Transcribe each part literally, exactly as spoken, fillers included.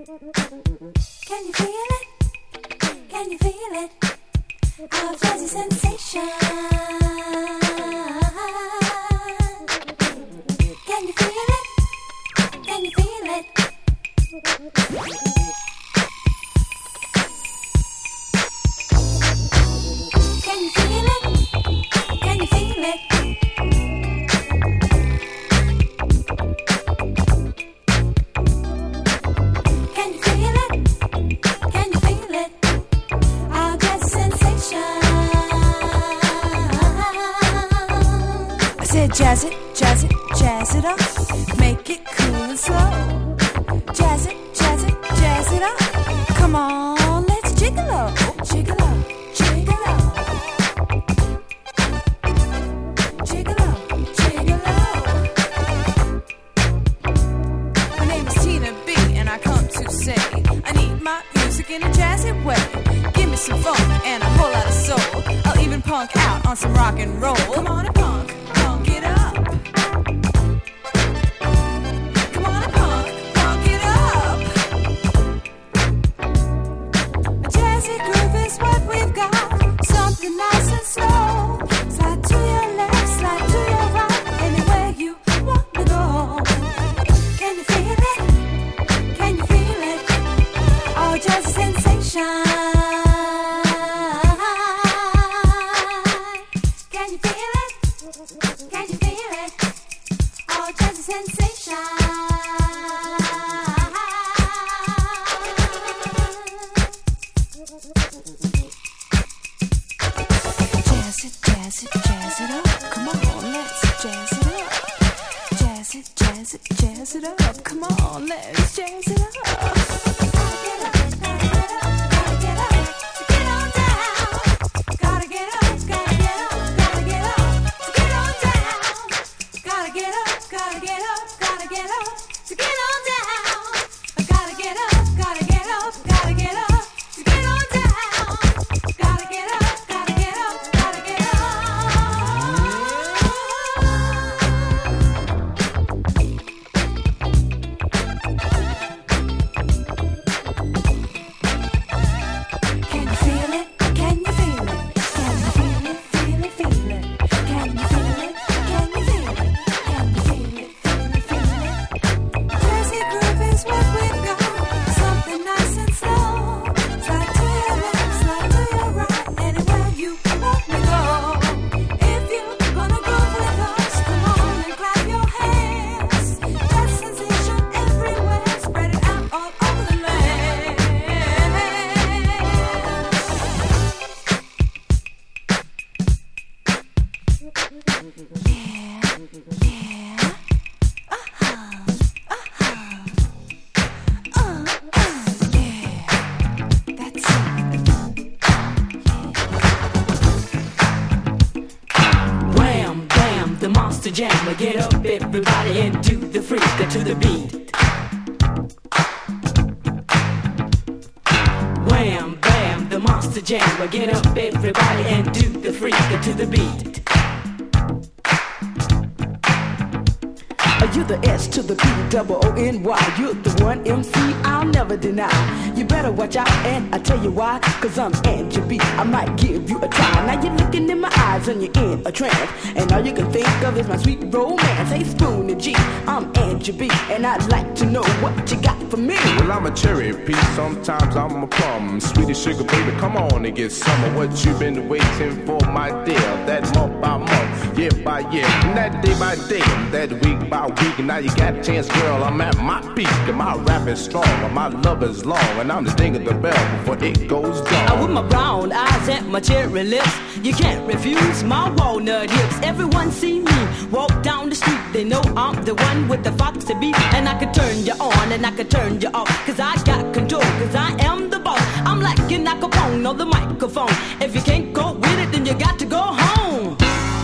Can you feel it? Can you feel it? Our jazzy sensation. Can you feel it? Can you feel it? Can you feel it? Can you feel it? Can you feel it? Can you feel it? Our jazzy sensation. I said jazz it, jazz it, jazz it up. Make it cool and slow. Jazz it, jazz it, jazz it up. Come on, let's jiggle-o, jiggle-o, jiggle-o. Jiggle-o, jiggle-o. My name is Tina B, and I come to say I need my music in a jazzy way. Give me some funk and a whole lot of soul. I'll even punk out on some rock and roll. Come on and punk, punk it up. Come on and punk, punk it up. A jazzy groove is what we've got. Something nice and slow. Slide to your left, slide to your right. Anywhere you want to go. Can you feel it? Can you feel it? Oh, jazzy sensation. Can you feel it? Can you feel it? Oh, jazzy sensation. Jazz it, jazz it, jazz it up. Come on, let's jazz it up. Jazz it, jazz it, jazz it up. Come on, let's jazz it up. Gotta get up, gotta get up, gotta get up, to get on down. Gotta get up, gotta get up, gotta get up, to get on down. Gotta get up, gotta get up, gotta get up, to get on down. Gotta get up, gotta get up, gotta get up, to get on down. Gotta get up, gotta get up, gotta get up. Can you feel it? Can you feel it? Can you feel it? Feel it, feel it. Can you feel it? Can you feel it? Can you feel it? Feel it, feel it. Jazzy groove is what we've got. Something nice and slow. Slide to your left, slide to your right. Anywhere you want to go. If you're gonna go with us, come on and clap your hands. Jazz sensation everywhere. Spread it out all over the land. Yeah, yeah. Uh-huh, uh-huh. Uh, uh, yeah. That's it. Wham, bam, the monster jam. Get up, everybody, and do the freak to the beat. Wham, bam, the monster jam. Get up, everybody, and do the freak to the beat. You're the S to the P, double O N Y. You're the one M C I'll never deny. You better watch out, and I tell you why. Cause I'm Angie B, I might give you a try. Now you're looking in my eyes and you're in a trance, and all you can think of is my sweet romance. Hey Spoonie G, I'm Angie B, and I'd like to know what you got for me. Well, I'm a cherry P, sometimes I'm a plum. Sweetie sugar baby, come on and get some of what you've been waiting for, my dear. That month by month, year by year, and that day by day, and that week by week. And now you got a chance, girl, I'm at my peak. And my rap is strong, and my love is long, and I'm just dinging the bell before it goes down. With my brown eyes and my cherry lips, you can't refuse my walnut hips. Everyone see me walk down the street, they know I'm the one with the foxy beat. And I can turn you on and I can turn you off, cause I got control, cause I am the boss. I'm like an acapone on the microphone. If you can't go with it, then you got to go home.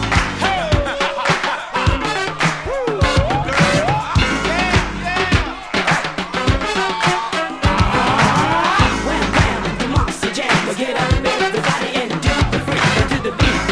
Get up, everybody, and do the freak to the beat.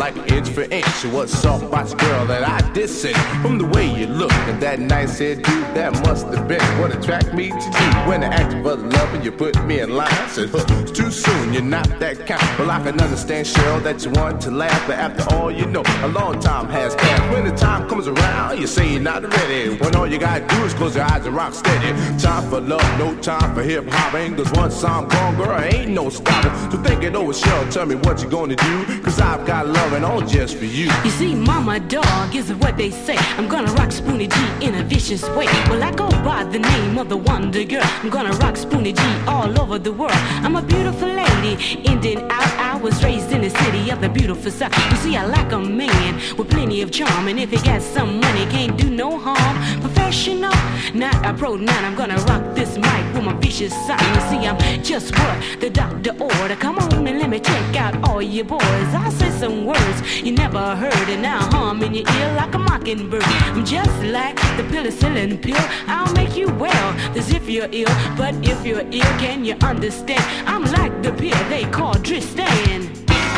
like inch for inch. What's up, watch girl that I dissing? From the way you look and that nice hair, dude, that must have been what attracted me to you. When I asked for love and you put me in line, I said, huh, it's too soon, you're not that kind. Well, I can understand, Cheryl, that you want to laugh, but after all, you know, a long time has passed. When the time comes around, you say you're not ready. When all you gotta do is close your eyes and rock steady. Time for love, no time for hip-hop. Cause once I'm gone, girl, ain't no stopping. So think it over, Cheryl, tell me what you gonna do. Cause I've got love and all just for you. You see, mama dog is what they say. I'm gonna rock Spoonie G in a vicious way. Well, I go by the name of the Wonder Girl. I'm gonna rock Spoonie G all over the world. I'm a beautiful lady, in and out. I was raised in the city of the beautiful South. You see, I like a man with plenty of charm, and if he got some money, can't do no harm. Professional, not a pro. Now I'm gonna rock this mic with my vicious side. You see, I'm just what the doctor ordered. Come on and let me check out all you boys. I'll say some words you never heard, and now hum in your ear like a mockingbird. I'm just like the penicillin pill. I'll make you well, as if you're ill. But if you're ill, can you understand? I'm like the pill they call Tristan.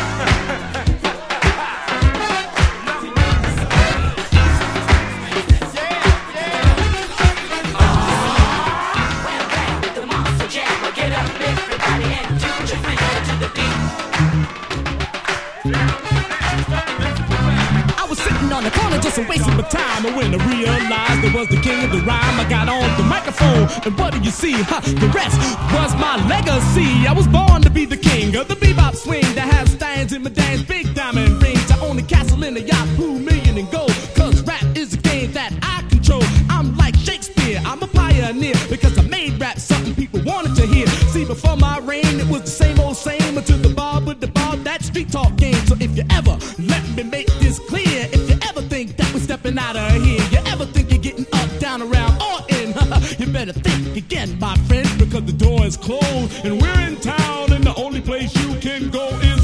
On the corner just a wasting my time, and when I realized I was the king of the rhyme, I got on the microphone, and what do you see? Huh, the rest was my legacy. I was born to be the king of the bebop swing that has stands in my dance, big diamond rings. I own a castle in a Yahoo million in gold, cause rap is a game that I control. I'm like Shakespeare, I'm a pioneer, because I made rap something people wanted to hear. See, before my reign, it was the same old same, until the bar with the bar, that street talk game. So if you ever let me make this clear, if you ever think that we're stepping out of here, you ever think you're getting up, down, around, or in, you better think again, my friend, because the door is closed, and we're in town, and the only place you can go is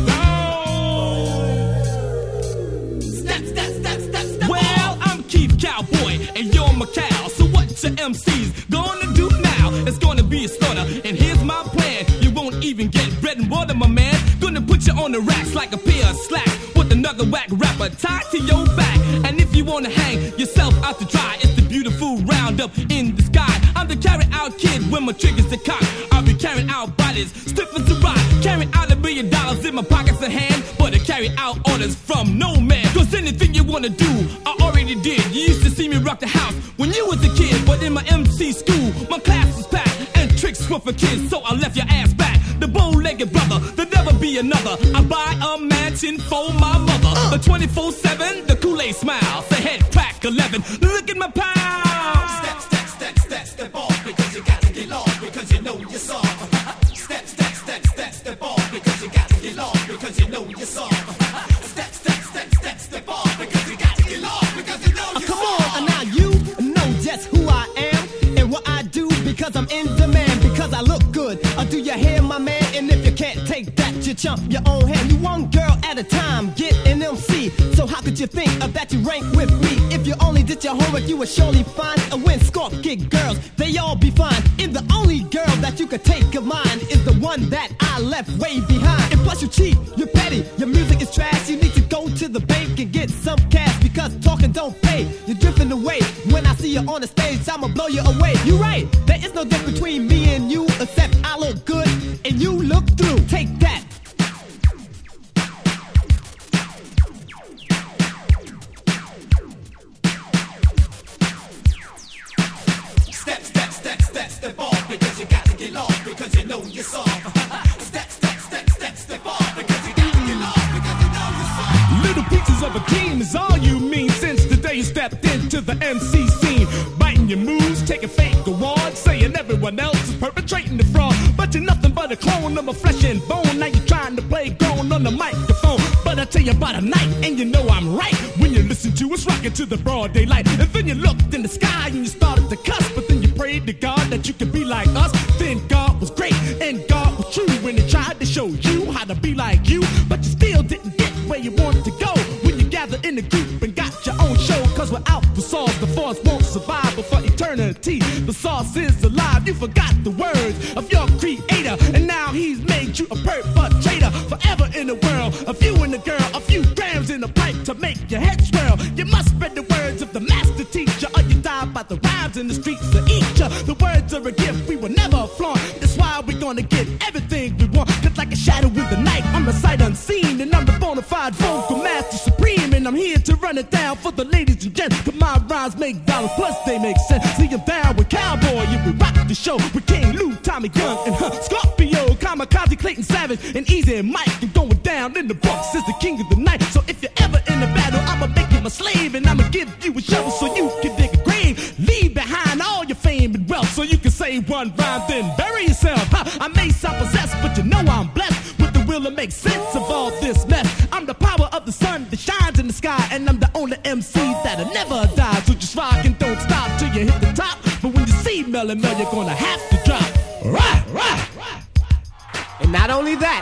down. Step, step, step, step, step. Well, I'm Keith Cowboy, and you're McCall, so what your M C's gonna do now? It's gonna be a slaughter, and here's my plan. You won't even get bread and water, my man. Gonna put you on the racks like a pair of slacks, with another whack rapper tied to your back. And if you wanna hang yourself out to dry, it's the beautiful roundup in the sky. I'm the carry-out kid when my trigger's the cock. I'll be carrying out bodies, stiff as a rock, carrying out a billion dollars in my pockets of hand, but I carry out orders from no man. Cause anything you wanna do, I already did. You used to see me rock the house when you was a kid, but in my M C school, my class was packed, and tricks were for kids, so I left your ass back. The bow-legged brother, there'll never be another. I buy a mansion for my mother, the twenty-four seven, the Kool-Aid smile, the head crack eleven, look at my pound. Step, step, step, step, step off, because you gotta get lost, because you know you're soft. Step, step, step, step, step off, because you gotta get lost, because you know you're soft. Step, step, step, step, step off, because you gotta get lost, because you know you're soft. Come on, now you know just who I am, and what I do, because I'm in demand, because I look good. Or do you hear my man? And if you can't take that, you chump your own hand. You one girl at a time, get an M C. So how could you think of that you rank with me? If you only did your homework, you would surely find a win score kick girls, they all be fine. And the only girl that you could take of mine is the one that I left way behind. And plus you cheat, you're petty, your music is trash. You need to go to the bank and get some cash, because talking don't pay. You're drifting away. When I see you on the stage, I'ma blow you away. You're right, there is no difference between me and you, except I look good and you look through. Take that. Step, step, step, step, step off, because you gotta get lost, because you know you're soft. Step, step, step, step, step off, because you gotta get lost, because you know you're soft. Little pieces of a team is all you mean since the day you stepped into the M C scene. Biting your moves, taking fake awards, saying everyone else is perpetrating the fraud. But you're nothing but a clone of my flesh and bone. Now you're trying to play grown on the microphone. But I tell you about a night, and you know I'm right, when you listen to us rocking to the broad daylight. And then you looked in the sky and you started to cuss, but then you prayed to God that you could be like us. Then God was great and God was true when He tried to show you how to be like you. But you still didn't get where you wanted to go when you gathered in a group and got your own show. Cause without the sauce, the force won't survive. But for eternity, the sauce is alive. You forgot the words of your creator, and now He's made you a perpetrator. Forever in the world, a few in the girl, a few grams in the You must spread the words of the master teacher, or you die by the rhymes in the streets of each. The words are a gift we will never flaunt. That's why we're gonna get everything we want. Cause like a shadow in the night, I'm a sight unseen, and I'm the bona fide vocal master supreme. And I'm here to run it down for the ladies and gents. Cause my rhymes make dollars, plus they make sense. See, I'm down with Cowboy, and we rock the show with King Lou, Tommy Gunn, and huh, Scorpio, Kamikaze, Clayton Savage, and Easy and Mike. I'm going down in the Bronx as the king of the night. So if you're ever in a battle, I'ma make you my slave, and I'ma give you a shovel so you can dig a grave. Leave behind all your fame and wealth so you can say one rhyme, then bury yourself. Huh, I may sound possessed, but you know I'm blessed with the will to make sense of all this mess. I'm the power of the sun that shines in the sky, and I'm the only M C that'll never die. So just rock and don't stop till you hit the top. But when you see Mel and Mel, you're gonna have to drop. Right, right, right. And not only that,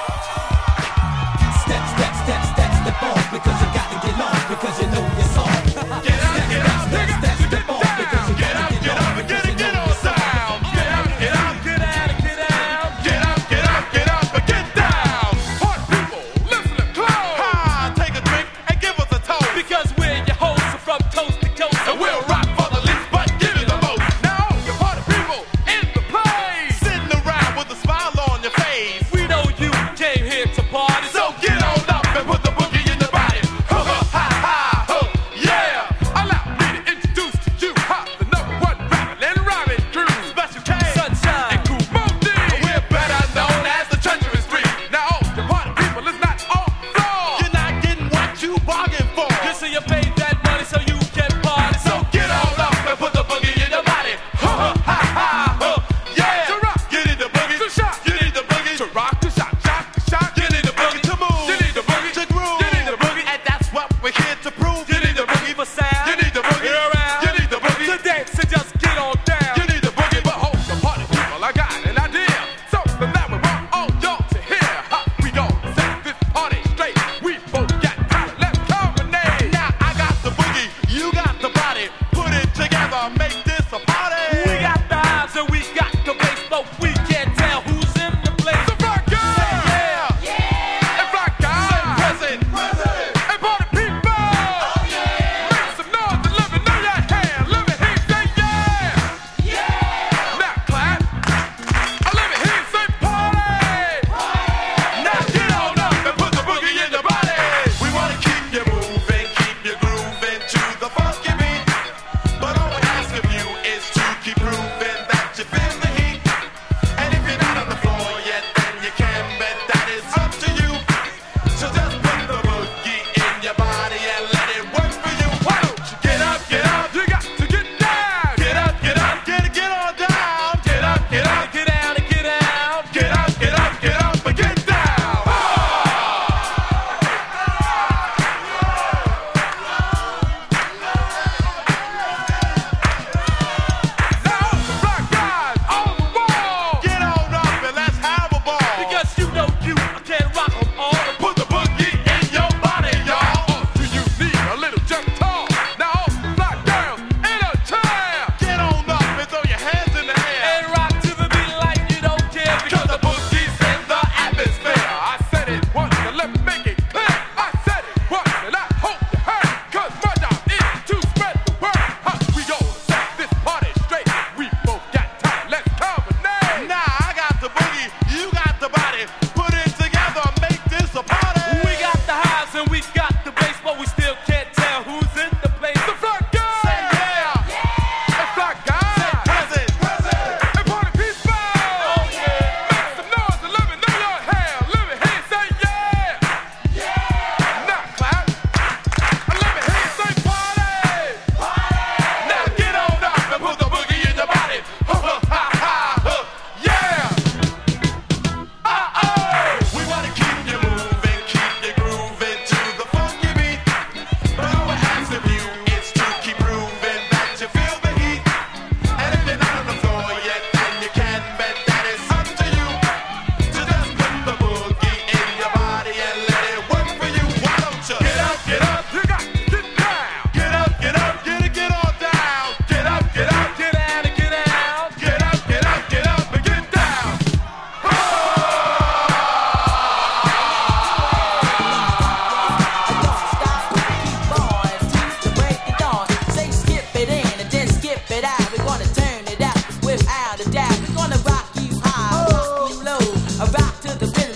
step, step, step, step, step off, because you gotta get off, because you know your song. Get out, get out, step, step, step off, because you get out, get out, get it, get on down. Get out, get out, get out, get out, get out, get out, get out, but get down. Hot people, listen close. Ha, take a drink and give us a toast, because we're your hosts from coast to coast, and we'll rock for the least, but give it the most. Now, you party people in the place, sitting around with a smile on your face. We know you came here to party, So get on up and put the boogie in your body.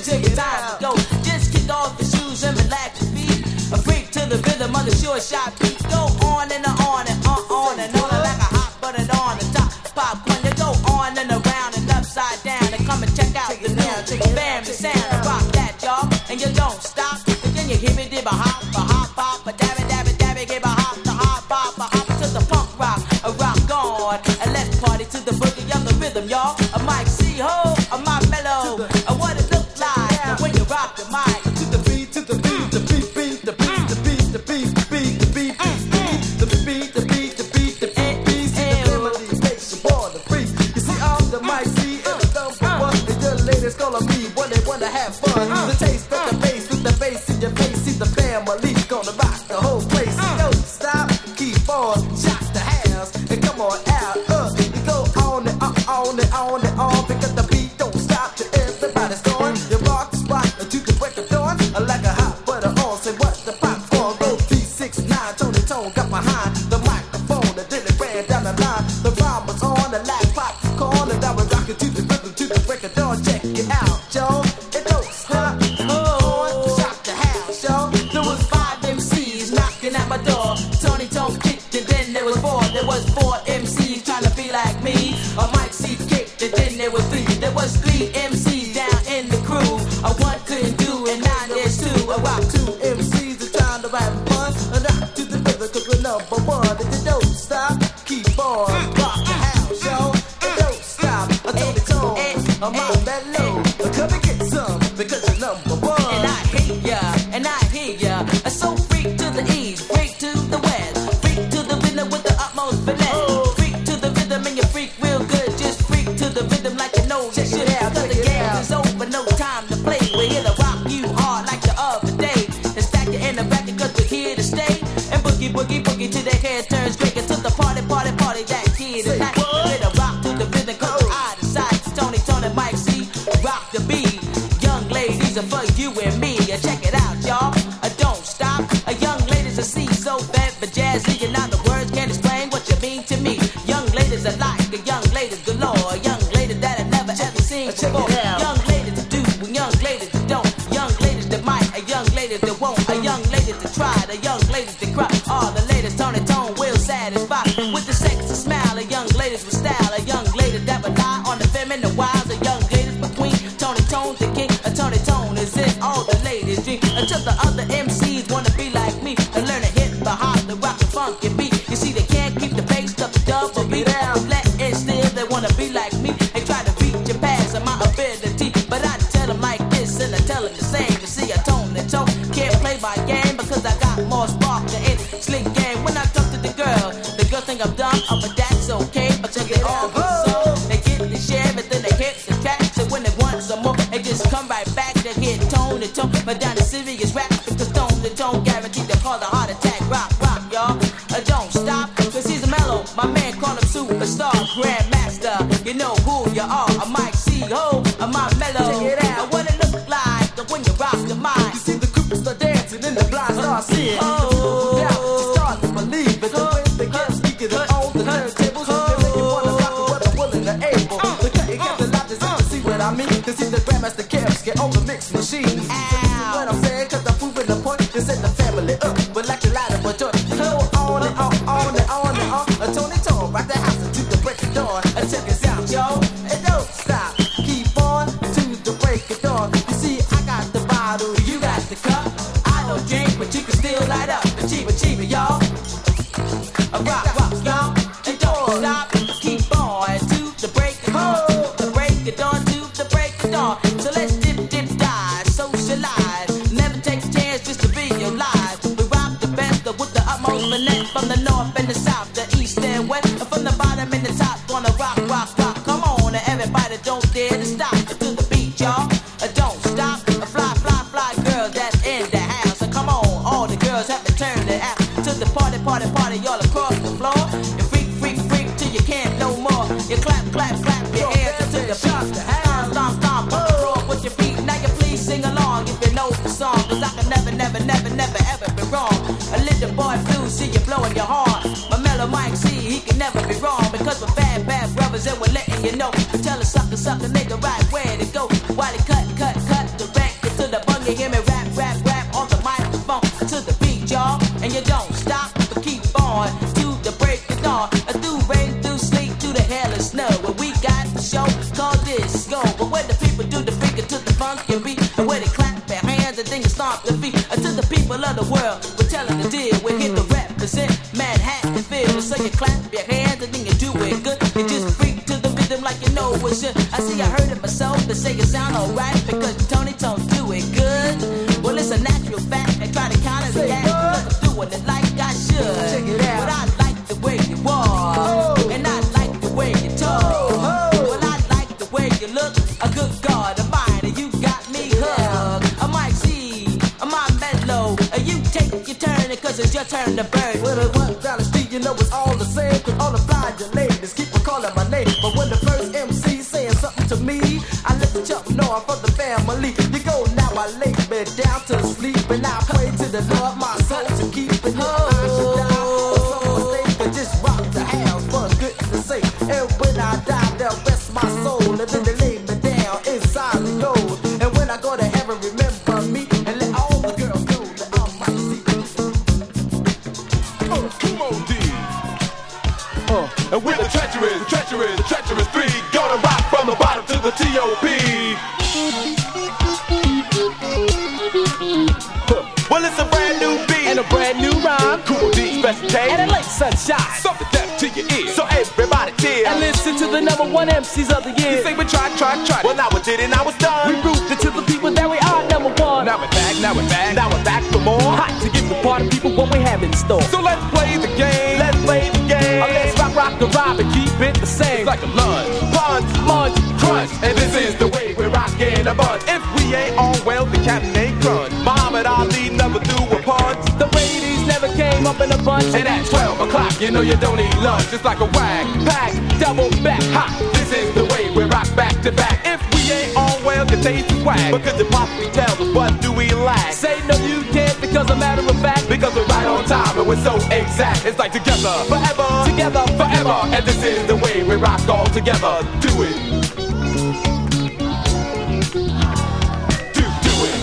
take your time to go. Just kick off your shoes and relax your feet. A freak to the rhythm of the short shot beat. Go on and on and on, on and on like a hot button on the top. Pop when you go on and around and upside down and come and check out the new family sound. Rock that, y'all, and you don't stop. And then you hear me dip a hop, a hop, hop, a dabby, dabby, dabby, give a hop, a hop, hop, a hop to the punk rock, a rock on, and let's party to the boogie of the rhythm, y'all. A mic C ho, a my mellow, a what it look like when you rock the mic to the beat, to the beat, the beat, beat, the beat, the beat, the beat, the beat, the beat, the beat, the beat, the beat, the beat, beat, see the melody makes you wanna freak. You see all the mic C and the number one, and the ladies calling me when they wanna have fun. The taste of the bass with the bass in your face, see the family gonna rock the whole place. Don't stop, keep on, shock the house, and come on out. Uh, you go on and on, on and on and on, because the beat don't stop till everybody's gone. You rock the spot until the break of dawn, like a hot butter on. Say what the popcorn, go B six nine, Tony Tone got behind the microphone, and then it ran down the line. The rhyme was on, the like popcorn, and I was rocking to the rhythm to the break of dawn. Check it out, Joe. It don't stop. Oh, shock the house, y'all. There was five M Cs knocking at my door. Tony Tone kicked and then there was four. There was four M Cs trying to be like me. A mic C kicked and then there was three. There was three M Cs down in the crew. A one couldn't do and nine there's two. I rock two M Cs are trying to have fun. And rock to the rhythm cause we're number one. And you don't stop, keep on. Rock the house, y'all. And don't stop. I told it tone, I'm my mellow. Come and get some because you're number one. And I hear ya, and I hear ya. So freak to the east, freak to the west. Freak to the rhythm with the utmost finesse. Freak to the rhythm and you freak real good. Just freak to the rhythm like you know you should. Cause the game is over, no time to play. We're here to rock you hard like the other day. And stack you in the back cause we're here to stay. And boogie, boogie, boogie till their head turns straight. And to the party, party, party that here tonight. We're to rock to the rhythm cause we're out of sight. Tony, Tony, Mike C, rock the beat. Young ladies are for you and me. Check it out, y'all. Uh, don't stop. A uh, young ladies are see so bad for jazz. Leaving out the words can't explain what you mean to me. Young ladies are like a young ladies galore. Young ladies that I've never ever seen before. Young ladies that do, young ladies that don't. Young ladies that might, a young ladies that won't. A young ladies that try, a young ladies that cry. All the ladies Tony Tone will satisfy with the sexy smile. A young ladies with style. A young ladies that rely on the feminine wiles. A young ladies between Tony Tone the king. A Tony Tone is in all the ladies dream. Until the other M Cs wanna be like me and learn to hit the hop, the rock and funky beat. You see they can't keep the bass up the double beat. Let it still they wanna be like me and try to reach your past of my ability. But I tell them like this and I tell them the same. You see I tone the tone, can't play my game because I got more spark than any slick game. When I talk to the girl, the girl think I'm dumb, oh, but that's okay. But check it all so they get the share, but then they hit the track. So when they want some more, they just come right back. They hit tone to tone, but down the serious rap because tone to tone guaranteed to cause a heart attack. Rock, rock, y'all. Uh, don't stop, cause he's a mellow. My man call him superstar, grandmaster. You know who you are. I might see ho, I might mellow. Check it out. Uh, what it look like when you rock the mic. You see the group start dancing and the blind start seeing. Oh, now you start to believe it. The way they get speaking it on the turntables. They make you wanna rock it whether willing or able. The cut you get the lot to see what I mean. Cause see the grandmaster camps get on the mix machine. What I'm saying, cause I'm proving the point. They set the family up, but like a light of a joint. Go on and on, on and on and on. A Tony Tone, rock the house until the break of dawn. And check us out, yo. And don't stop, keep on to the break of dawn. You see, I got the bottle, you got the cup. I don't drink, but you can still light up. Achiever, achiever, y'all. A rock, rock, y'all. And don't stop, keep on to the break of dawn. The break of dawn to the break of dawn. So let's dip, dip, dive, socialize. Never take a chance just to be alive. We rock the best with the utmost finesse. From the north and the south, the east and west. And from the bottom and the top, gonna rock, rock, rock. Come on, everybody don't dare to stop. To the beat, y'all. Don't stop. Fly, fly, fly, girls that's in the house. So come on, all the girls have to turn it out. To the party, party, party, all across the floor. off the feet. Uh, to the people of the world, we're telling the deal. We're here to represent Manhattan feel. So you clap your hands and then you do it good. You just freak to the rhythm like you know it should. I see I heard it myself to say it sound alright because Tony Tone do it good. Well, it's a natural fact. I try to counter the act because I'm doing it like I should. Check it out. But I like the way you walk, oh. And I like the way you talk. Oh. Well, I like the way you look. A good God of mine, and you got me hooked. I might see, I might mellow. You take your turn because it's your turn to burn. When I walk down the street, you know it's all the same. Cause all the blind ladies keep on calling my name. But when the first M C saying something to me, I let the chump know I'm from the family. You go now, I lay me down to sleep. And I pray to the Lord my soul to keep it. Oh. I should die or some mistake, but just rock the house for goodness sake. And when I die, they'll rest my soul. And then they lay me down inside the gold. And when I go to heaven, remember me. And let all the girls know that I'm right. Oh, come on, D. Uh, and with the treacherous, the treacherous, the treacherous three, gonna rock from the bottom to the T O P. Huh. Well, it's a brand new beat And a brand new rhyme. Cool D, Special K, And a late sunshine. something depth to your ear. So everybody cheer. And listen to the number one M Cs of the You year. say we tried, tried, tried. Well, now we did it, now it's done. We proved it to the people that we are number one. Now we're back, now we're back, now we're back for more. Hot to give the party people what we have in store. So let's play the game. Let's play the game. Oh, let's rock, rock, and rob and keep it the same. It's like a lunge, punch, Munch, crunch, and this is the way we're rocking a bunch. If we ain't on well, the captain ain't crunch. Muhammad Ali never threw a punch. The ladies never came up in a bunch. And at twelve o'clock, you know you don't eat lunch. It's like a wag, Pack, double back, ha. This is the way we rock back to back. If we ain't on well, the taste is whack. But could you possibly tell us what do we lack? say no you can't because a matter of fact. Because we're right on time and we're so exact. It's like together, forever, Together, forever. And this is the way we rock all together. Do it. Do, do it.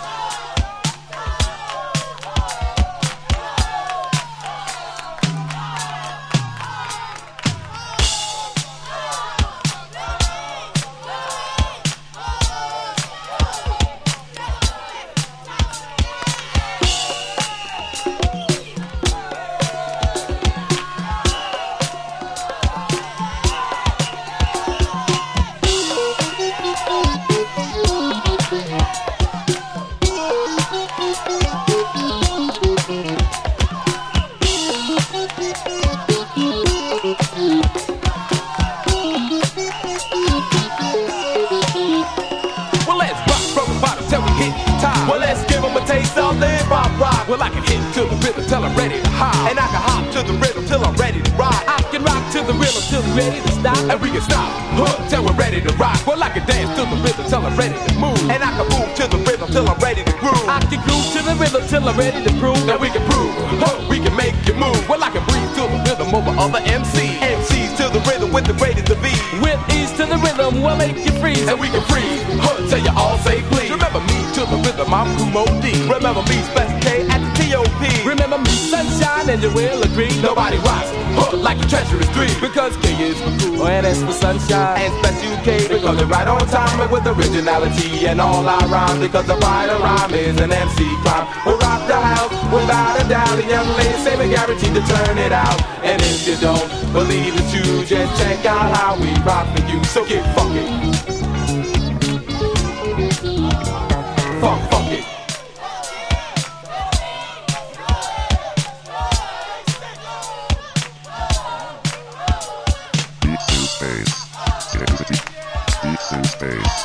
Well, let's rock from the bottom till we hit time. Well, let's give them a taste of live rock rock. Well, I can hit to the rhythm till I'm ready to hop. And I can hop to the rhythm till I'm ready to rock. I can rock to the rhythm till we're ready to stop. And we can stop, huh, till we're ready to rock. Well, I can dance to the rhythm till I'm ready to move. And I can move to the rhythm till I'm ready to groove. I can groove to the rhythm till I'm ready to prove That we can prove, huh, we can make you move. Well, I can breathe to the rhythm over other M Cs. M Cs to the rhythm with the greatest of ease. with ease to the rhythm, we'll make you freeze. And we can freeze, huh, till you all say please. Remember me to the rhythm, I'm Kumo D. Remember me, Special K at the T O P. Remember me, sunshine, and you will agree. Nobody rocks, huh, like a treacherous three. Because K is for cool. Oh, and that's for sunshine. And Special K because they're right on time and with originality and all our rhymes. Because the right rhyme is an M C crime. We'll rock the house without a doubt. The young ladies say we're guaranteed to turn it out. And if you don't believe it's you, just check out how we rock for you. So get funky. Funk, funk it. Beats in space. Electricity. Beats in space.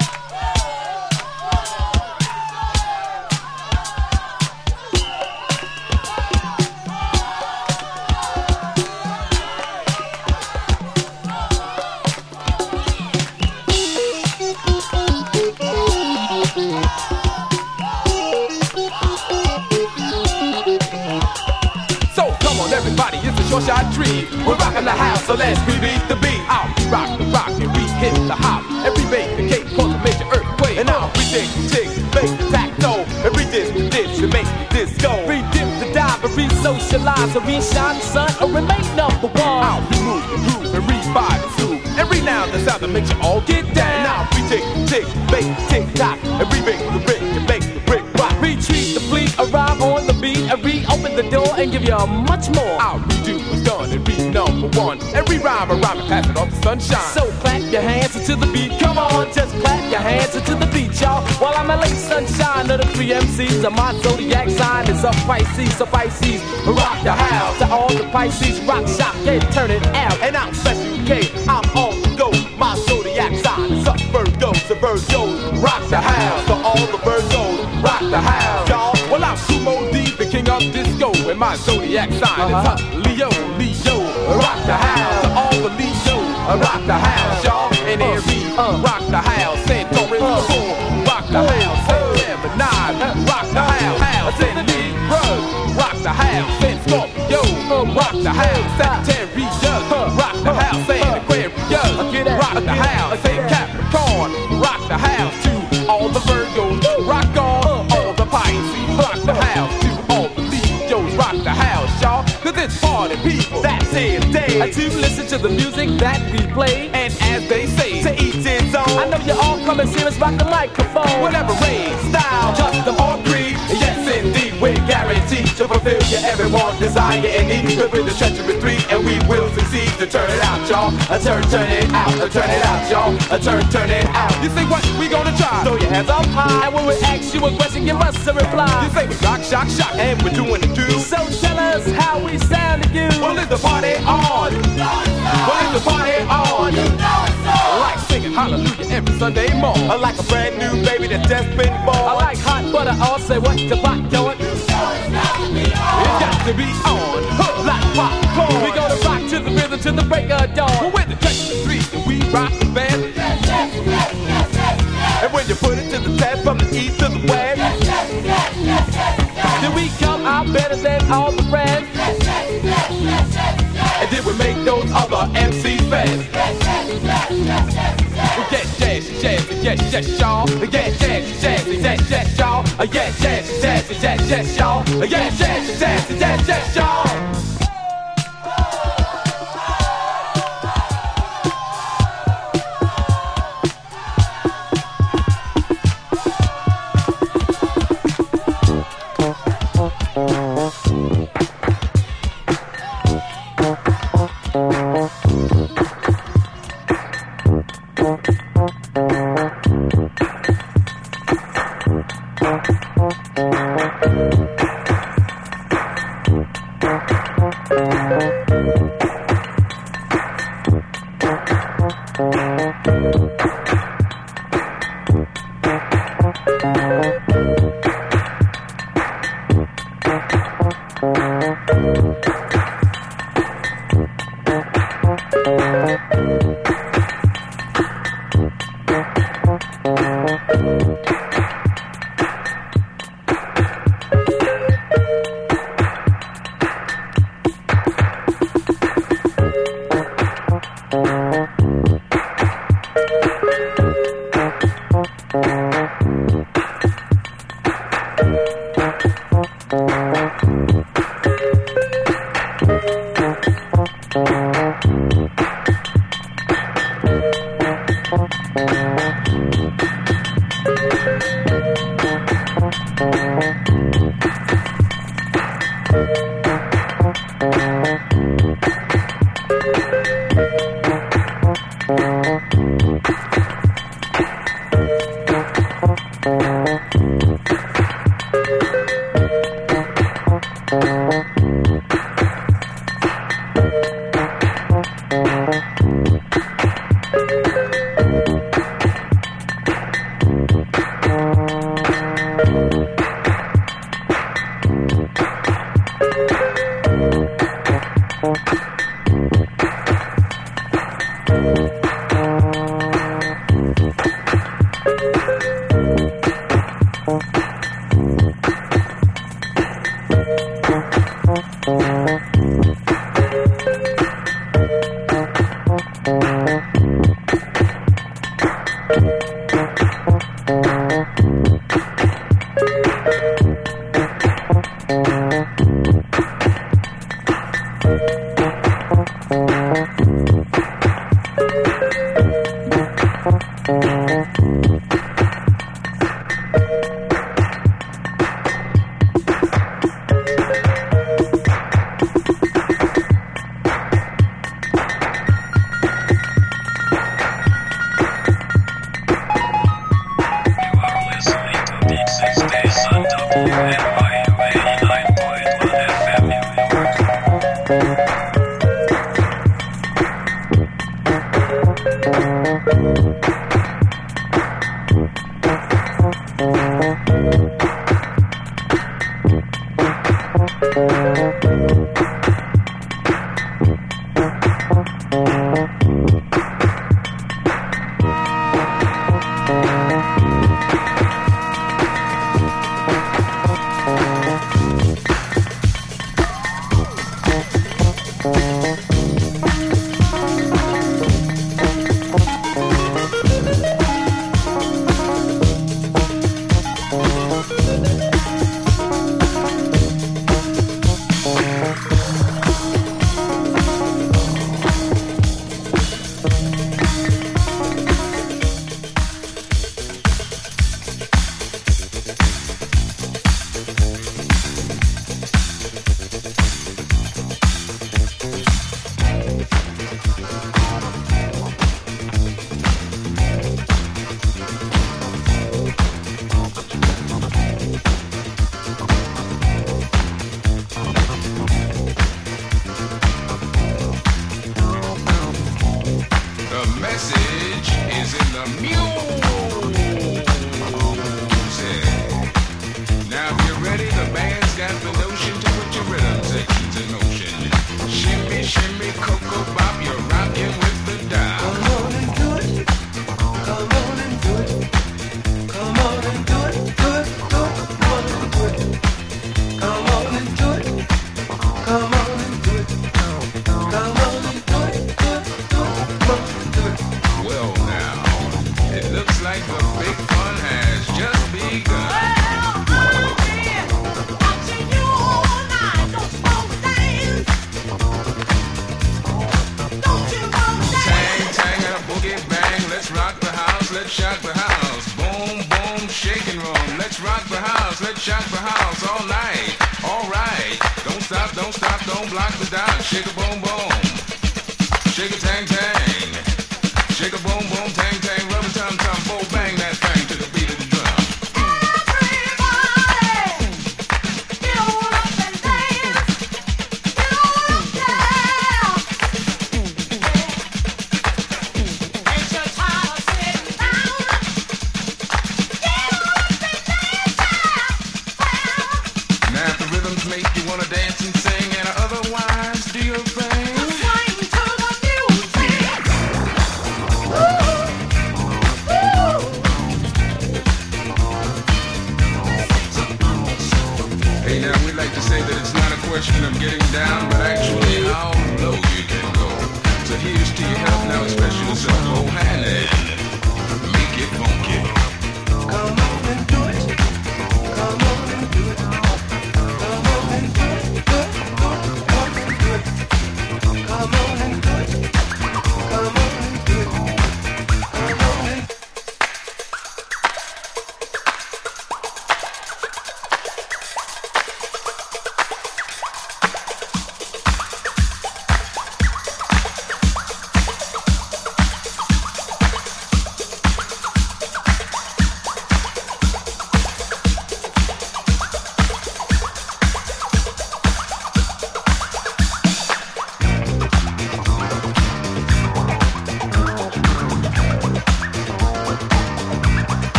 So come on everybody, it's a short shot tree. We're rocking the house, so let's beat the beat. I'll rock the rock and we hit the hop. And we make the cake cause it makes your earthquake. And now we tick, tick, make the tack-toe. And we dish, dish, and make the disco. We dip the dive and re-socialize and re-shine the sun or remain number one. I'll remove the groove and revive the groove. And renown the sound that makes you all get down. Now we tick, tick, make tick tock. And we make the brick and make the brick rock. We and give you much more. I'll redo what's done and be number one. Every rhyme, a rhyme, and pass it off to sunshine. So clap your hands into the beat. Come on, just clap your hands into the beat, y'all. While I'm a late sunshine of the three M Cs, and my zodiac sign is up Pisces. So Pisces, rock the house. To all the Pisces, rock shop, yeah, turn it out. And I'm Special K, I'm on the go. My zodiac sign is up Virgos, the Virgos, rock the house. To all the Virgos, rock the house, y'all. Well, I'm Sumo D, the king of disco, and my zodiac sign Uh-huh. is up Leo, Leo, rock the house. To all the Leos, rock the house, y'all. And Aries, uh. rock the house. And Taurus, uh. rock the house. And Gemini, rock the house. And Libra, rock the house. And Scorpio, rock the house. Sagittarius, rock the house. And Aquarius, rock the house. And Capricorn, rock the house. To all the Virgos, rock on. All the Pisces, rock the house. To all the Leos, rock the house, y'all. Cause it's party people, that's it, day. I to listen to the music that we play. And as they say, to each his own. I know you all come and see us rock the microphone. Whatever race, style, custom or creed. Yes, indeed, we're guaranteed to fulfill your everyone's desire and need. We're the treacherous three, and we will succeed to turn it out, y'all. A turn, turn it out, a turn it out, y'all. A turn, turn it out. You say what? We gonna try. Throw your hands up high. And when we ask you a question, give us a reply. You say we rock, shock, shock, and we're doing it too. So tell us how we sound to you. Well, it's the party on. Well, it's the party on. Like singing hallelujah every Sunday morning. Like a brand new baby that's just been born. I like hot butter, I'll say what's the pot going? It got to be on, huh, like popcorn. We gonna rock to the rhythm to the break of dawn. Well, we're the Treacherous Three, and we rock the band. And when you put it to the test from the east to the west, then we come out better than all the friends. And then we make those other M Cs best. We get jazzy, jazzy, yes, yes, y'all. We get jazzy, jazzy, yes, yes, y'all. Uh, yeah, jazzy, jazzy, yes, yes, y'all. Uh, yeah, jazzy, jazzy, yes, yes, y'all.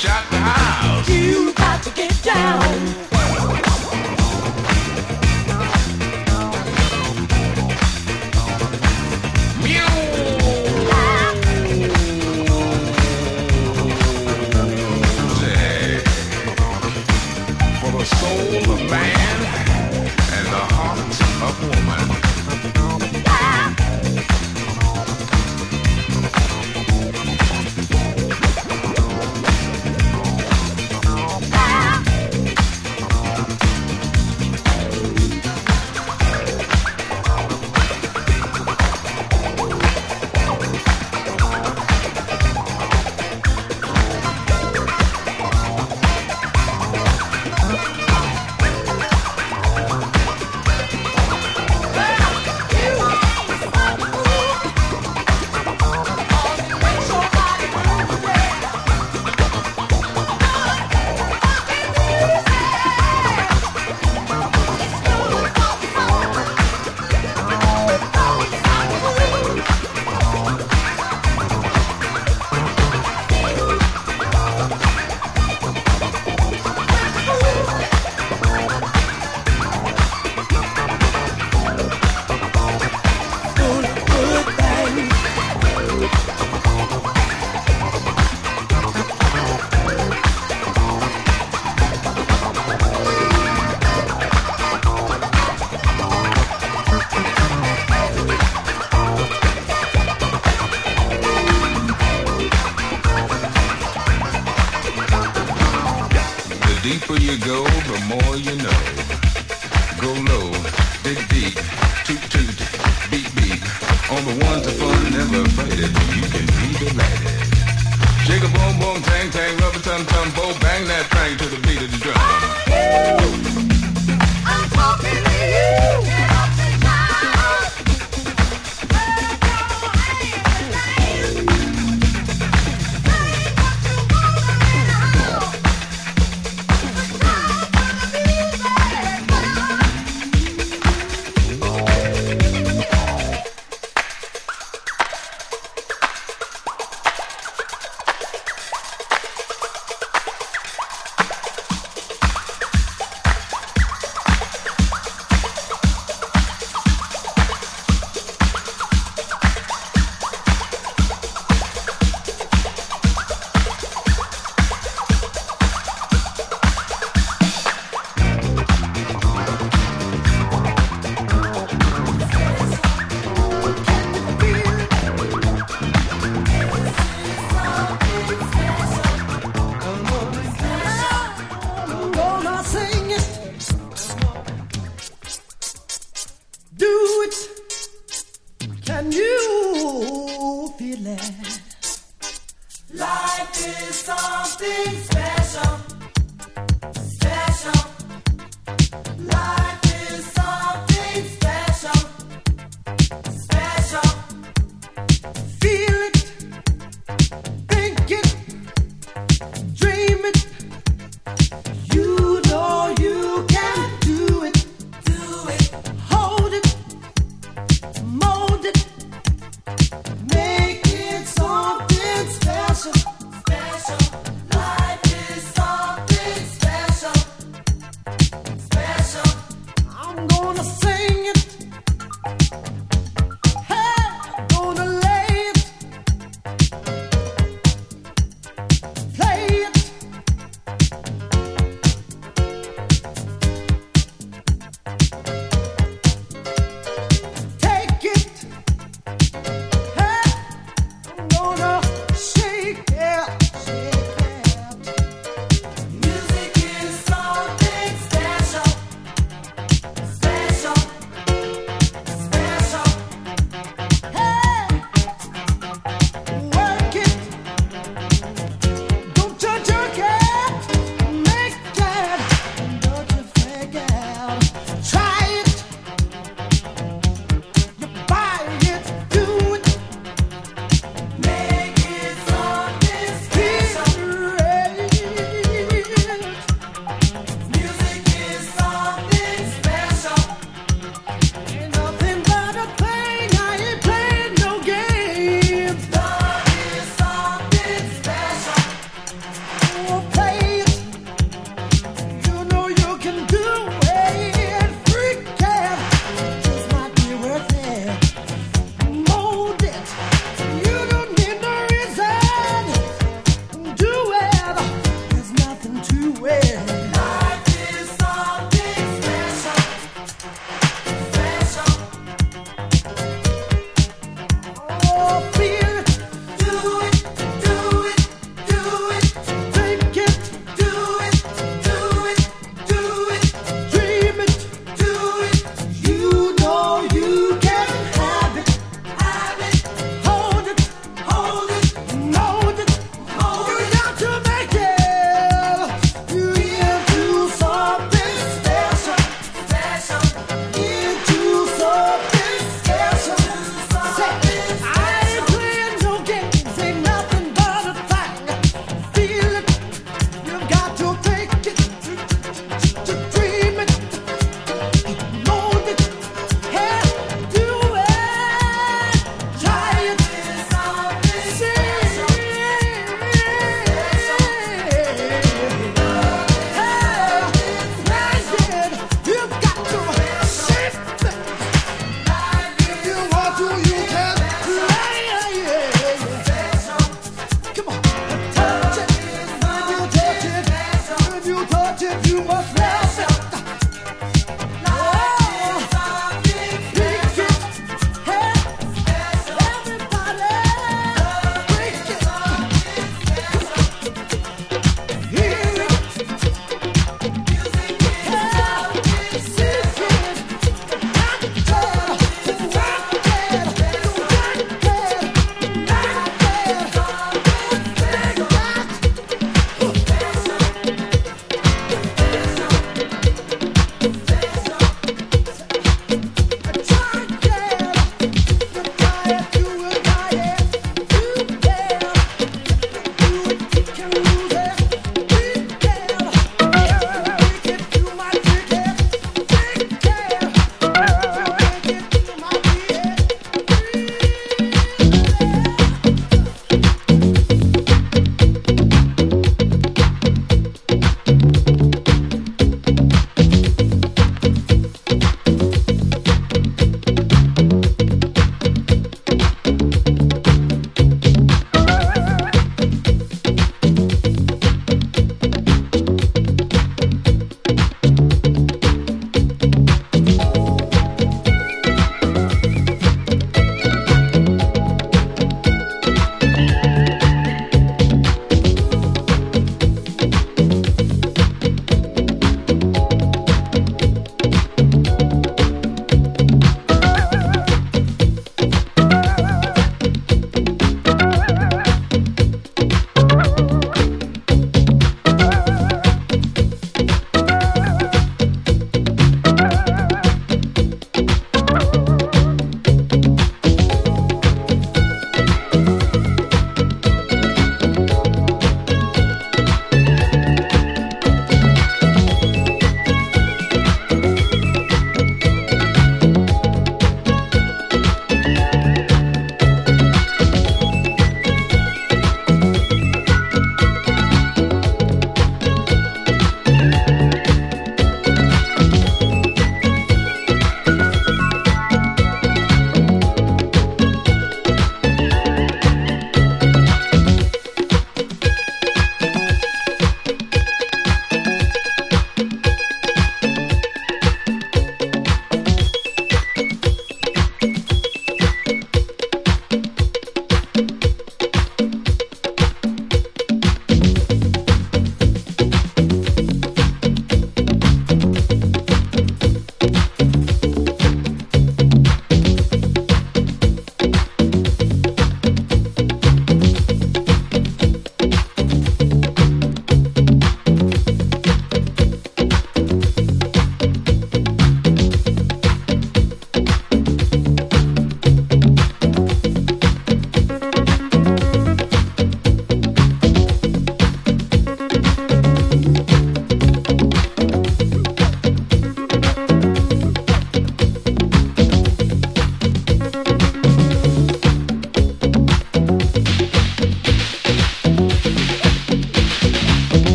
shot the house. You got to get down. For the soul of man and the heart of woman.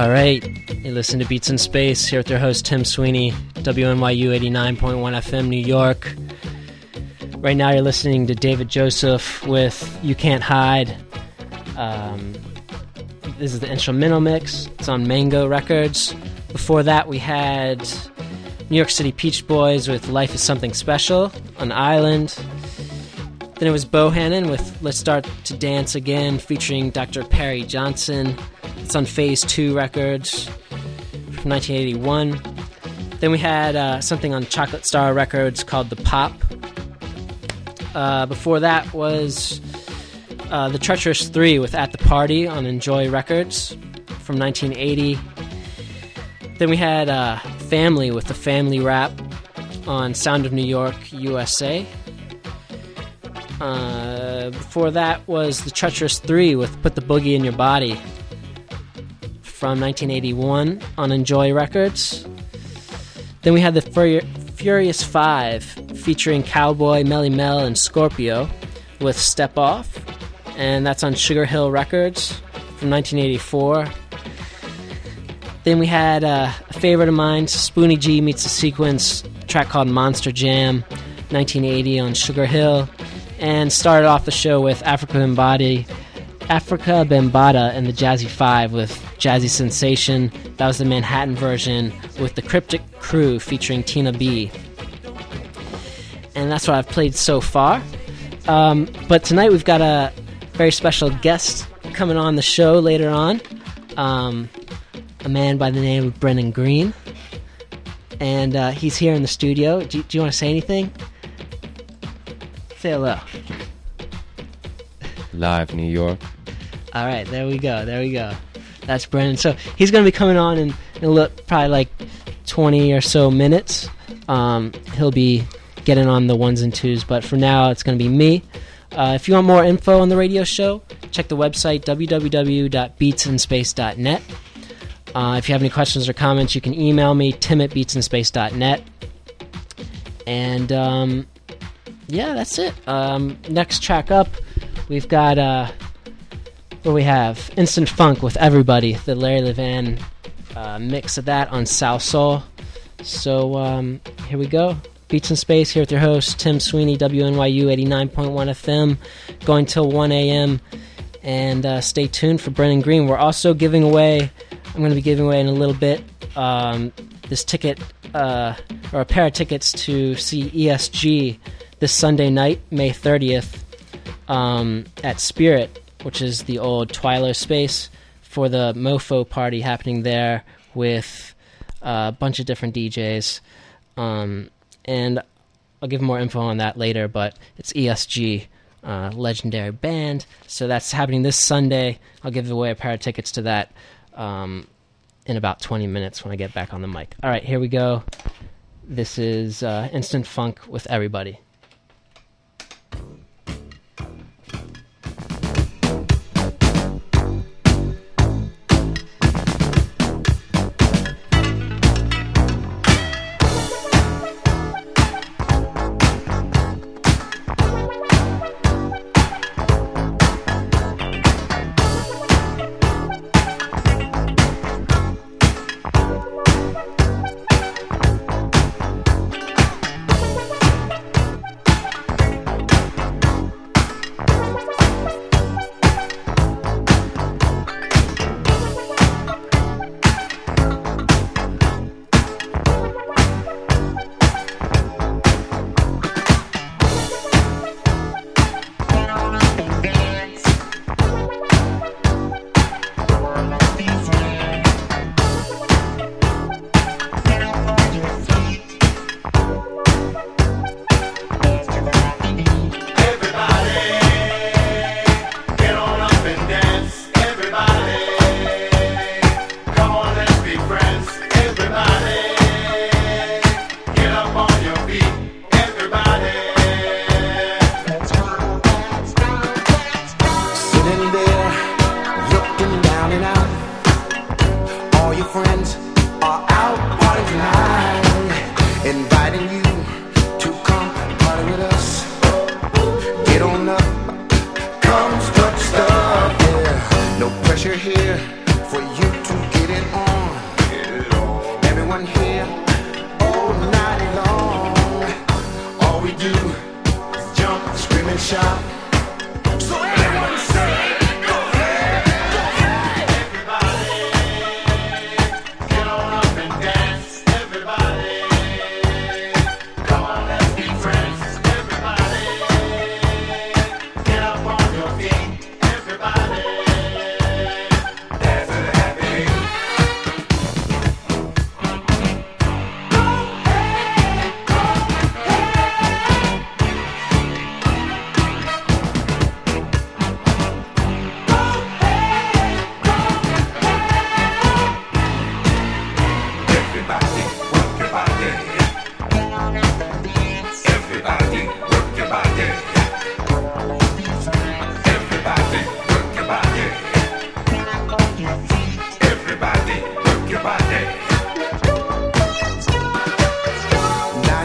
All right, you listen to Beats in Space here with your host Tim Sweeney, W N Y U eighty-nine point one F M, New York. Right now you're listening to David Joseph with You Can't Hide. Um, this is the instrumental mix. It's on Mango Records. Before that we had New York City Peach Boys with Life is Something Special on Island. Then it was Bohannon with Let's Start to Dance Again featuring Doctor Perry Johnson. It's on Phase two Records from nineteen eighty-one. Then we had uh, something on Chocolate Star Records called The Pop. Uh, before that was uh, The Treacherous Three with At the Party on Enjoy Records from nineteen eighty. Then we had uh, Family with The Family Rap on Sound of New York, U S A. Uh, before that was The Treacherous Three with Put the Boogie in Your Body from nineteen eighty-one on Enjoy Records. Then we had the Fur- Furious Five featuring Cowboy, Melly Mel, and Scorpio with Step Off, and that's on Sugar Hill Records from nineteen eighty-four. Then we had uh, a favorite of mine, Spoonie G Meets the Sequence, a track called Monster Jam, nineteen eighty on Sugar Hill, and started off the show with Africa Bambaataa, Africa Bambaataa and the Jazzy Five with Jazzy Sensation. That was the Manhattan version with the Cryptic Crew featuring Tina B. And that's what I've played so far. Um, but tonight we've got a very special guest coming on the show later on. Um, a man by the name of Brennan Green. And uh, he's here in the studio. Do, do you want to say anything? Say hello. Live, New York. All right, there we go, there we go. That's Brennan. So he's going to be coming on in, in a little, probably like twenty or so minutes. Um, he'll be getting on the ones and twos, but for now it's going to be me. Uh, if you want more info on the radio show, check the website w w w dot beats in space dot net. Uh, if you have any questions or comments, you can email me, tim at beats in space dot net. And um, yeah, that's it. Um, next track up, we've got... Uh, What we have? Instant Funk with Everybody, the Larry Levan uh, mix of that on South Soul. So um, here we go. Beats in Space here with your host, Tim Sweeney, W N Y U eighty-nine point one F M, going till one a.m. And uh, stay tuned for Brennan Green. We're also giving away, I'm going to be giving away in a little bit, um, this ticket, uh, or a pair of tickets to see E S G this Sunday night, May thirtieth, um, at Spirit, which is the old Twyler space, for the Mofo party happening there with uh, a bunch of different D Js. Um, and I'll give more info on that later, but it's E S G, uh, legendary band. So that's happening this Sunday. I'll give away a pair of tickets to that um, in about twenty minutes when I get back on the mic. All right, here we go. This is uh, Instant Funk with Everybody. Here for you to get it on.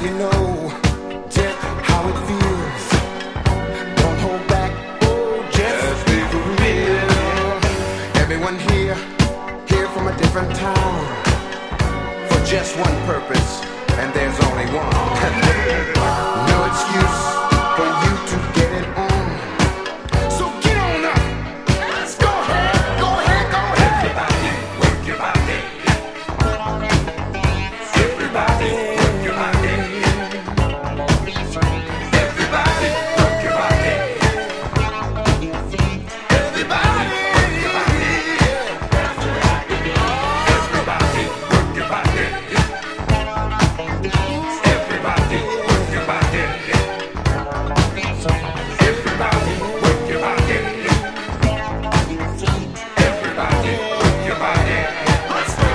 you know just how it feels. Don't hold back, oh, just be real. Everyone here, here from a different town, for just one purpose, and there's only one. No excuse for you to get it on. So get on up. Let's go ahead, go ahead, go ahead. Everybody, work your body. Everybody, work your body. Everybody, work your body. Everybody, work your body. Everybody, work your body. Everybody, work your body. Everybody, work your body. Everybody, work your body. Let's go.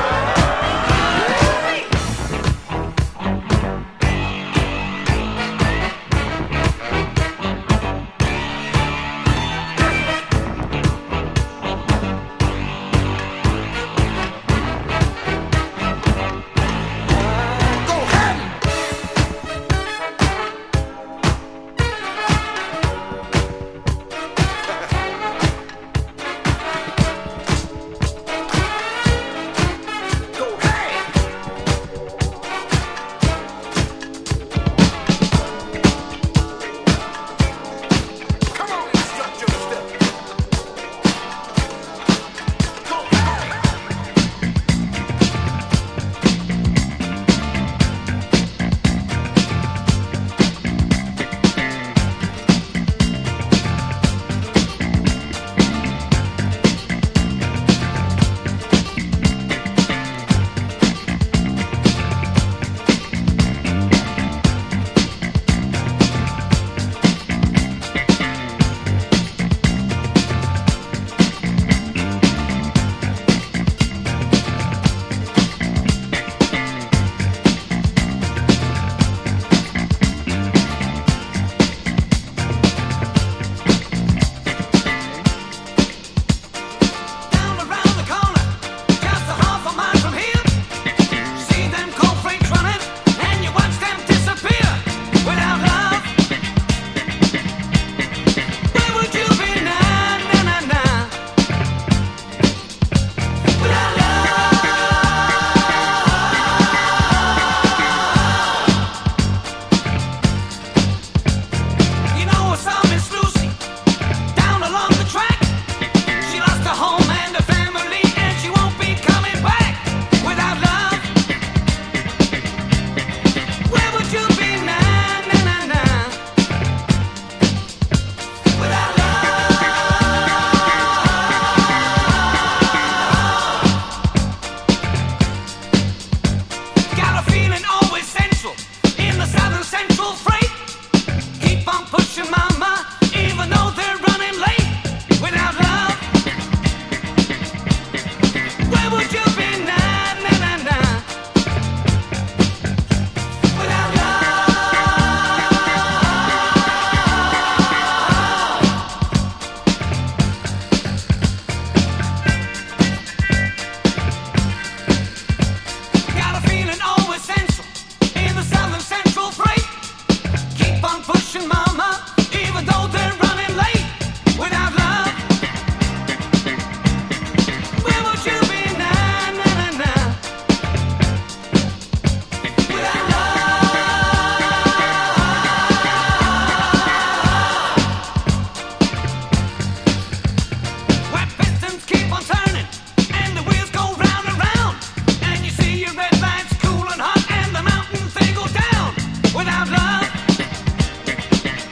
Go ahead. Go ahead. Come on, instruct your step. Go ahead. Down around the corner, just a half a mile from here. See them coal freights running, and you watch them disappear. Without love, where would you be now, now, now, now? Without love, you know I saw Miss Lucy down along the track. She lost her home and her family, and she won't be coming back. Without love, where would you be now, now, now, now? Without love, got a feeling always central in the southern central freight. Keep on pushing, mama, even though they're running late. Without love, where would you be now, now, now, now? Without love, got a feeling always central in the southern central freight. Keep on pushing, mama, even though they're running late. Without love, where would you be now, now, now, now? Without love, where pistons keep on turning and the wheels go round and round, and you see your red lights cool and hot, and the mountains they go down. Without love,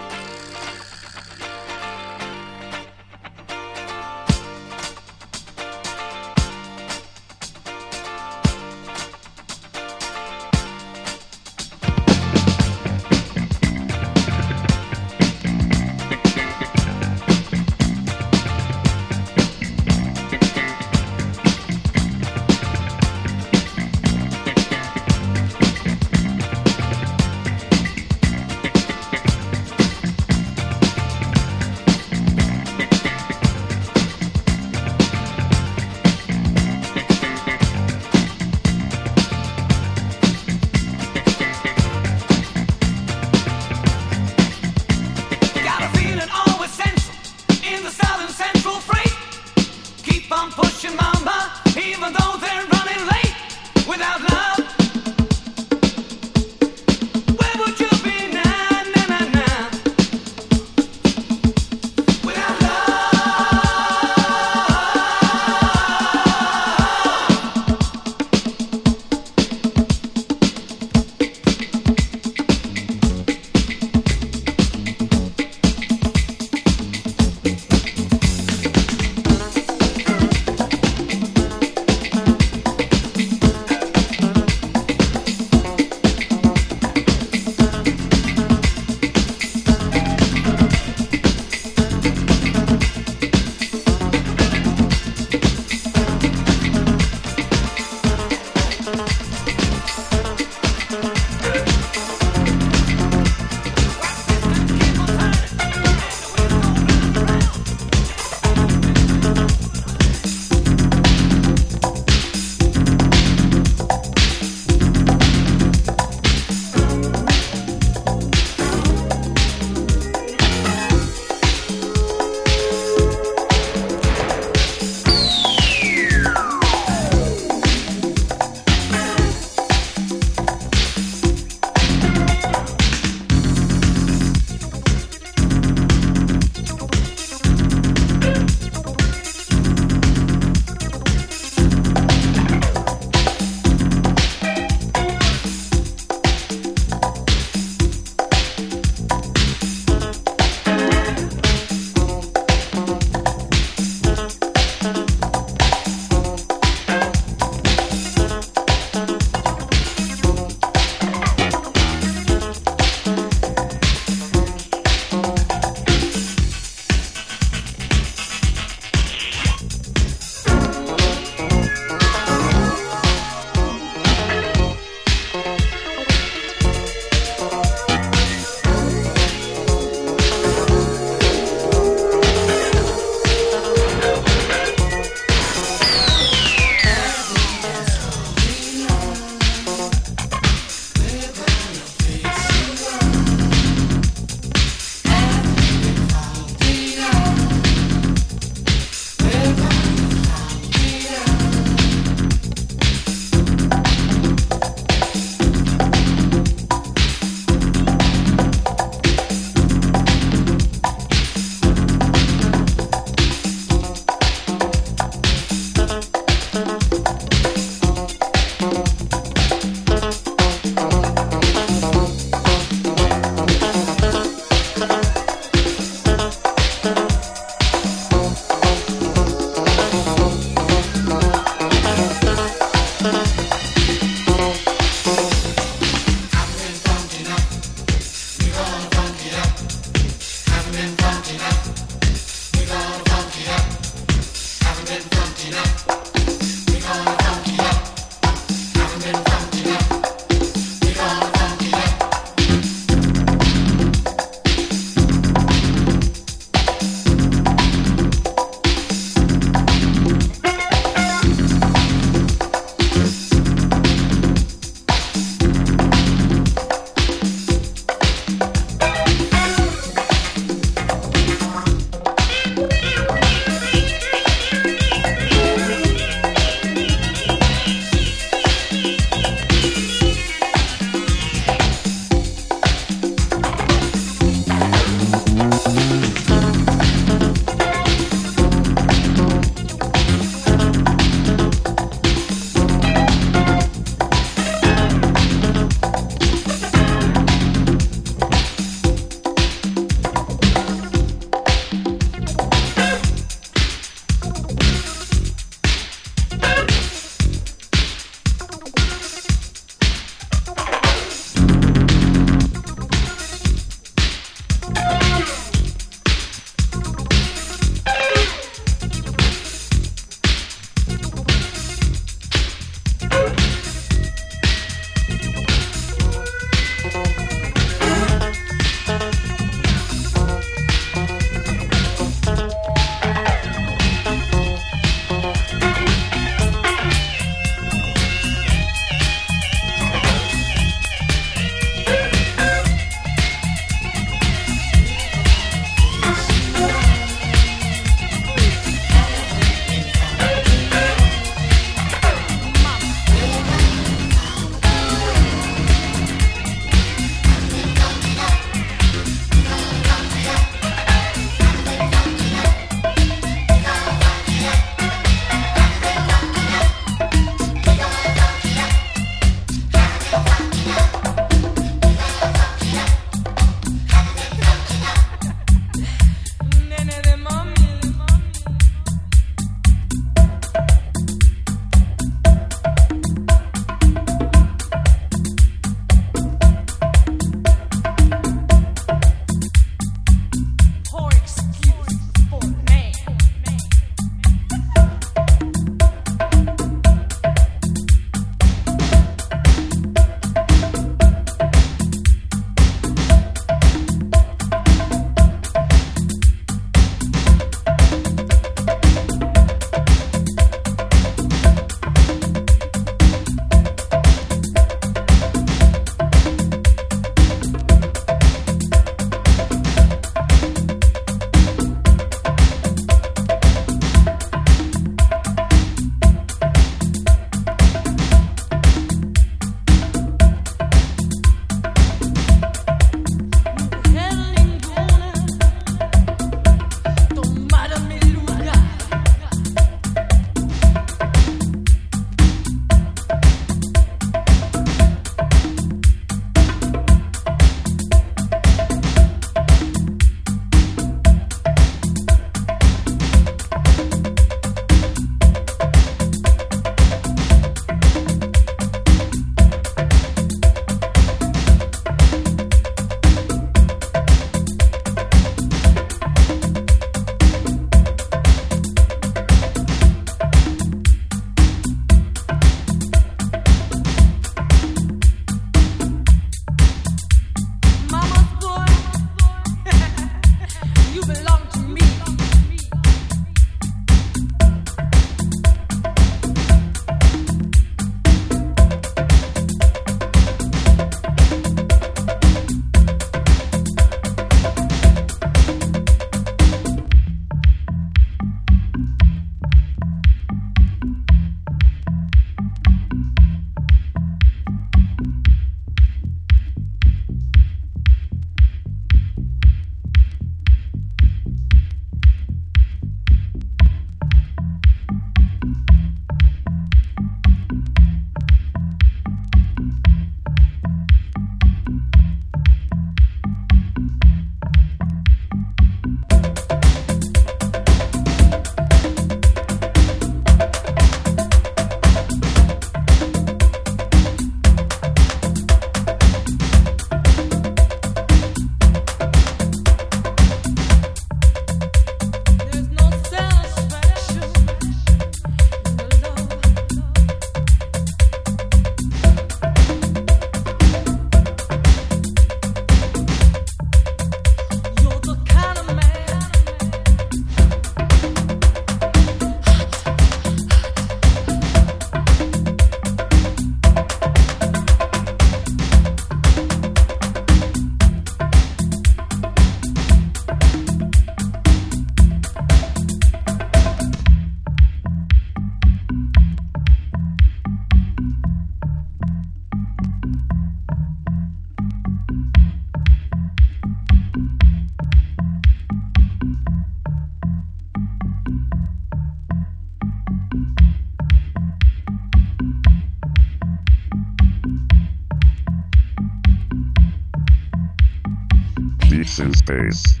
Beats in Space.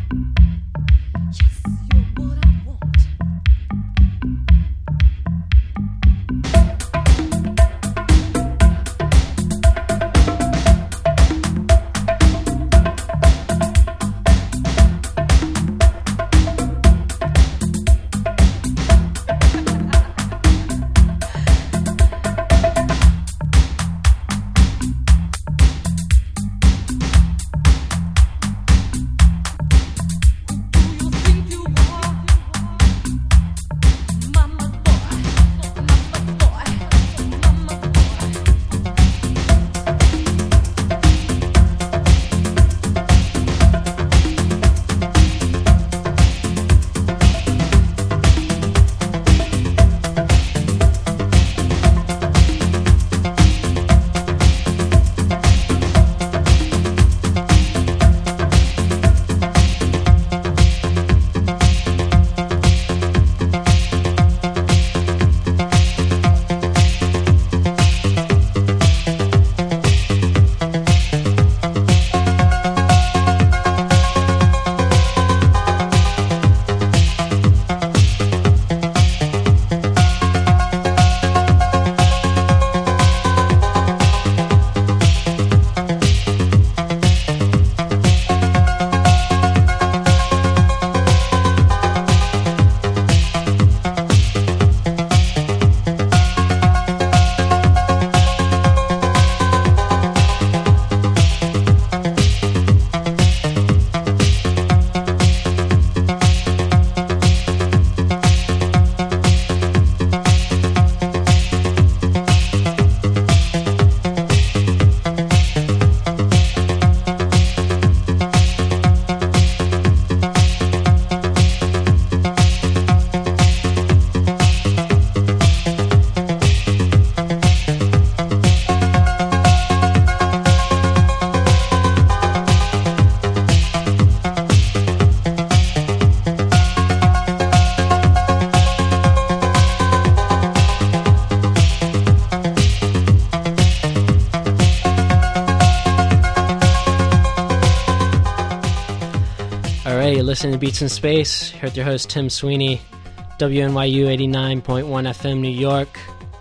Listening to Beats in Space, here with your host Tim Sweeney, W N Y U eighty-nine point one F M New York.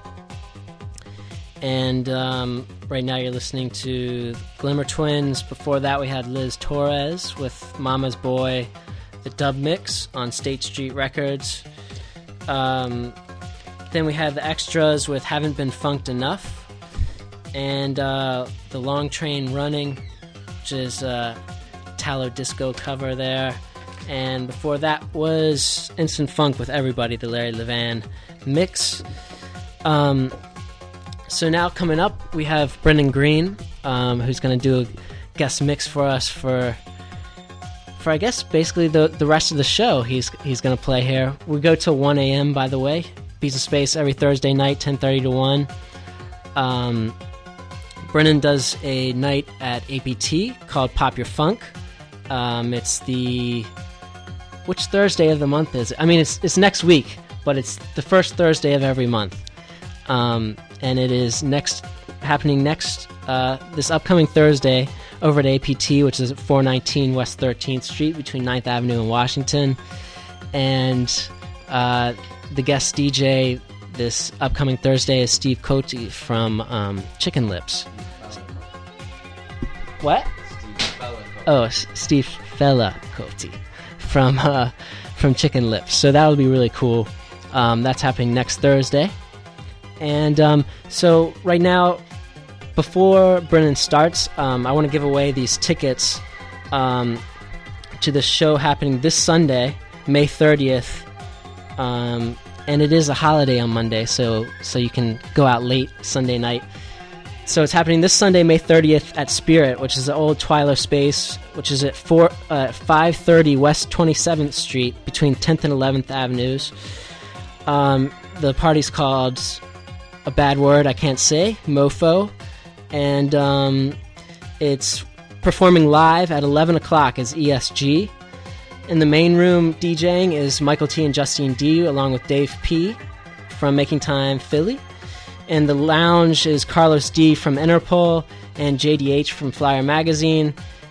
And um, right now you're listening to Glimmer Twins. Before that we had Liz Torres with Mama's Boy, the dub mix on State Street Records. Um, then we had the Extras with Haven't Been Funked Enough. And uh, the Long Train Running, which is a Italo disco cover there. And before that was Instant Funk with Everybody, the Larry Levan mix. Um, so now coming up, we have Brendan Green, um, who's going to do a guest mix for us for, for I guess, basically the, the rest of the show. He's he's going to play here. We go till one a.m., by the way. Beats of Space every Thursday night, ten thirty to one. Um, Brendan does a night at A P T called Pop Your Funk. Um, it's the... Which Thursday of the month is it? I mean, it's it's next week, but it's the first Thursday of every month. Um, and it is next happening next, uh, this upcoming Thursday over at A P T, which is at four nineteen West thirteenth Street between ninth Avenue and Washington. And uh, the guest D J this upcoming Thursday is Steve Cote from um, Chicken Lips. What? Oh, S- Steve Fella Cote from uh, from Chicken Lips. So that'll be really cool. Um, that's happening next Thursday. And um, so right now, before Brennan starts, um, I want to give away these tickets um, to the show happening this Sunday, May thirtieth. Um, and it is a holiday on Monday, so so you can go out late Sunday night. So it's happening this Sunday, May thirtieth at Spirit, which is the old Twyler space, which is at four, uh, five thirty West twenty-seventh Street between tenth and eleventh Avenues. Um, the party's called A Bad Word I Can't Say, Mofo. And um, it's performing live at eleven o'clock as E S G. In the main room, DJing is Michael T. and Justine D, along with Dave P. from Making Time Philly. And the lounge is Carlos D. from Interpol and J D H from Flyer Magazine.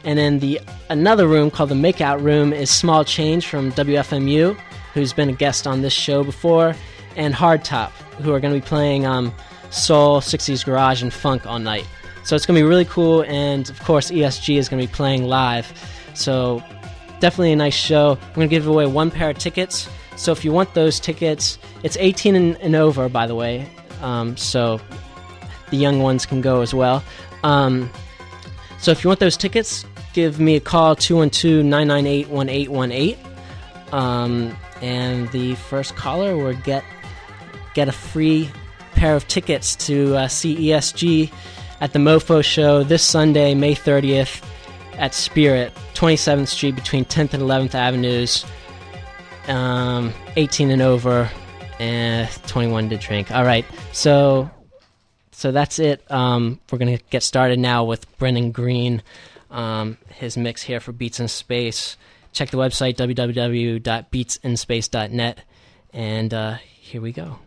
And then the another room called the Makeout Room is Small Change from W F M U, who's been a guest on this show before, and Hardtop, who are going to be playing um, soul, sixties garage, and funk all night. So it's going to be really cool, and of course E S G is going to be playing live. So definitely a nice show. I'm going to give away one pair of tickets. So if you want those tickets, it's eighteen and, and over, by the way. Um, so the young ones can go as well. Um, so if you want those tickets, give me a call, two one two, nine nine eight, one eight one eight. Um, and the first caller will get get a free pair of tickets to uh, see E S G at the Mofo Show this Sunday, May thirtieth, at Spirit, twenty-seventh Street between tenth and eleventh Avenues. Um, eighteen and over, and twenty-one to drink. All right, so so that's it. Um, we're gonna get started now with Brendan Green, um, his mix here for Beats in Space. Check the website w w w dot beats in space dot net, and uh, here we go.